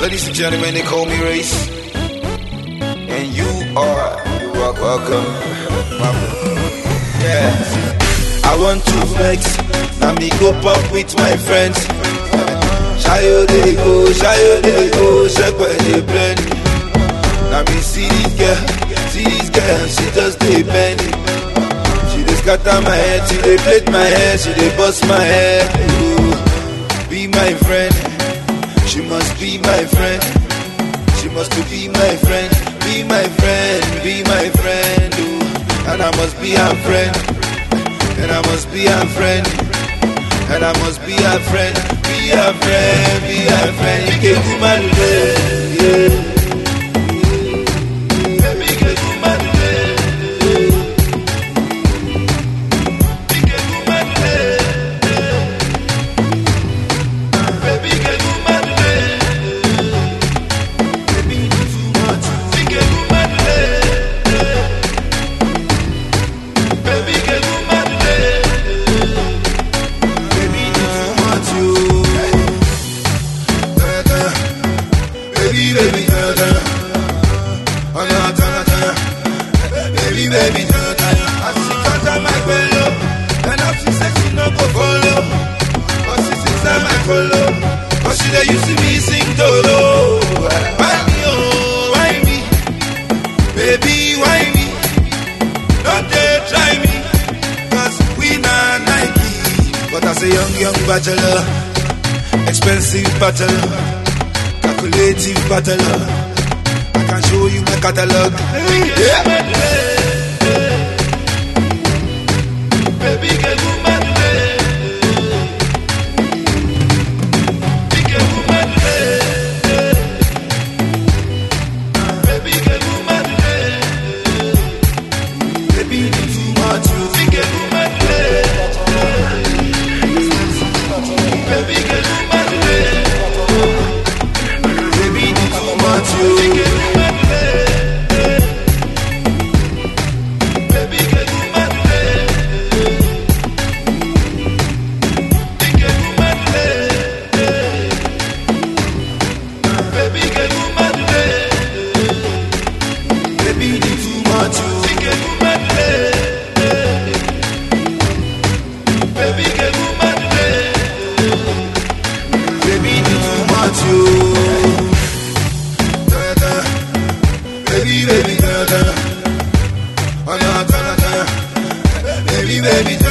Ladies and gentlemen, they call me Race. And you are welcome. Yeah. I want to flex. Now me go pop with my friends. Shayo they go, shake where they blend. Now me see this girl, she just dey bend. She dey scatter my head, she dey plait my hair, she dey bust my head. Ooh, be my friend, she must be my friend. She must be my friend, be my friend, be my friend. Ooh, and I must be her friend, and I must be her friend, and I must be her friend, be her friend, be her friend. You can do my yeah. Baby, I see cut my fellow, and now she said she no go follow. But she sings my follow, but she dey used to me sing dolo. Why me, oh, why me? Baby, why me? Don't they try me? Cause we not Nike. But as a young bachelor, expensive bachelor, calculative bachelor, I can show you my catalog. Yeah. Baby,